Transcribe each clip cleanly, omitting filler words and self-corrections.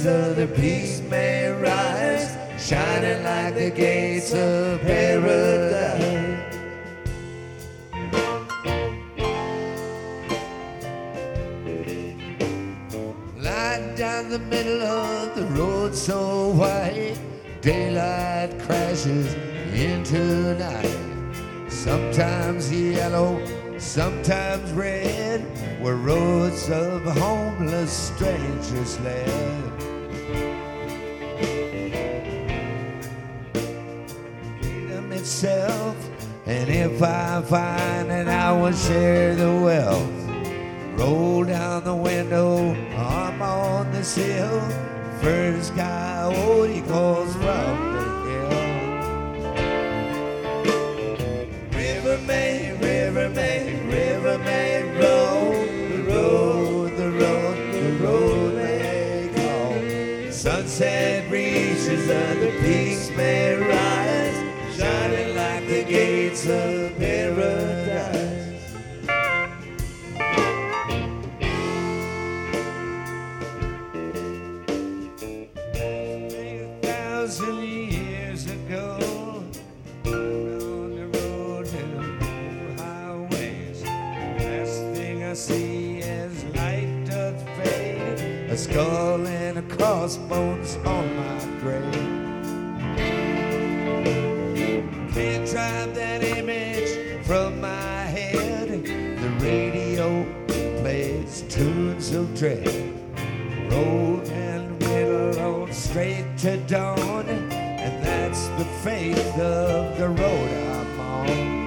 other peaks may rise, shining like the gates of paradise. Light down the middle of the road so white, daylight crashes into night. Sometimes yellow, sometimes red, where roads of homeless strangers led. Freedom itself, and if I find it, I will share the wealth. Roll down the window, I'm on this hill, first coyote calls from the hill. River Maid, River Maid, River Maid, roll, the road, the road, the road may call. Sunset reaches and the peaks may rise, shining like the gates of paradise. 1,000 years ago, on the road to the highways, last thing I see as light doth fade, a skull and a crossbones on my grave. Can't drive that image from my head. The radio plays tunes of dread. Roll and middle on straight to dawn, and that's the fate of the road I'm on.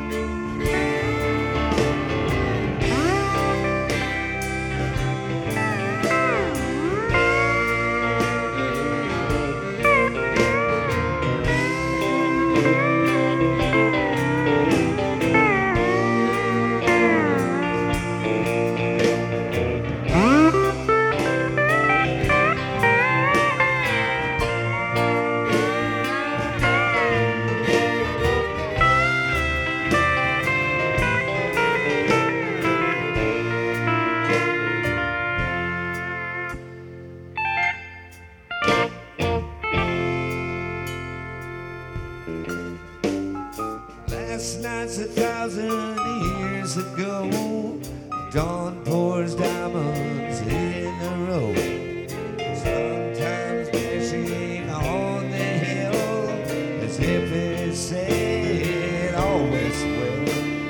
Last night's 1,000 years ago. Dawn pours diamonds in the road. Sometimes dashing on the hill, as if it said always will.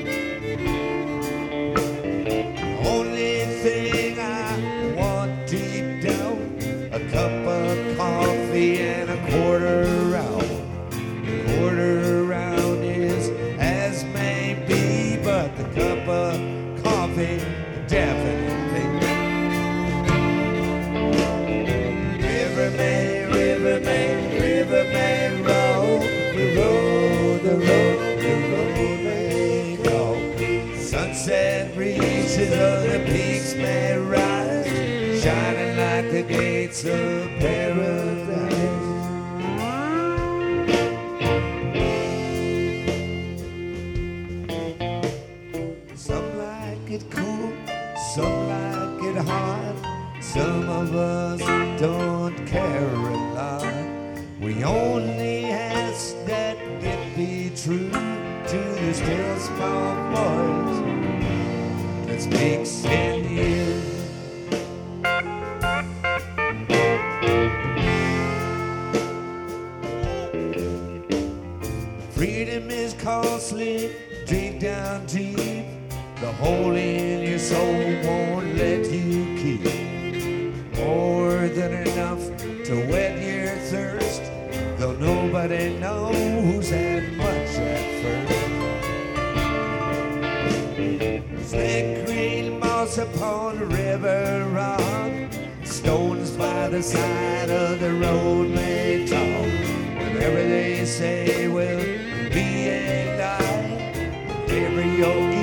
Only thing I want deep down, a cup of coffee and a quarter round. Quarter round is as may be, but the cup of coffee definitely. River Maid, River Maid, River Maid, roll, the road, the road, the road may go. Sunset reaches, other peaks may rise, shining like the gates of paradise. It cool, some like it hot. Some of us don't care a lot. We only ask that it be true to the still small voice that speaks in you. Freedom is costly, dig down deep. The hole in your soul won't let you keep more than enough to wet your thirst, though nobody knows that much at first. Slick green moss upon the river rock, stones by the side of the road may talk. Whatever they say will be a lie. Every yogi